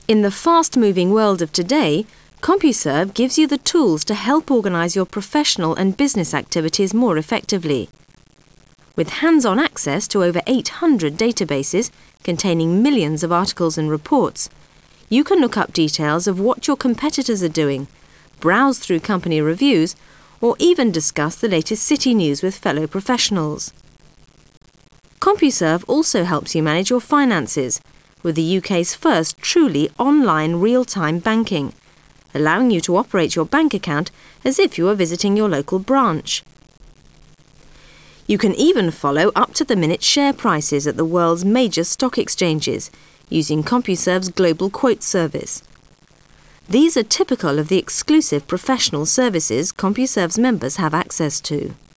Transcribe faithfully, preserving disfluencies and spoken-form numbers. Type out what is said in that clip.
In the fast-moving world of today, CompuServe gives you the tools to help organise your professional and business activities more effectively. With hands-on access to over eight hundred databases containing millions of articles and reports, you can look up details of what your competitors are doing, browse through company reviews, or even discuss the latest city news with fellow professionals. CompuServe also helps you manage your finances with the U K's first truly online real-time banking, allowing you to operate your bank account as if you were visiting your local branch. You can even follow up-to-the-minute share prices at the world's major stock exchanges using CompuServe's Global Quote service. These are typical of the exclusive professional services CompuServe's members have access to.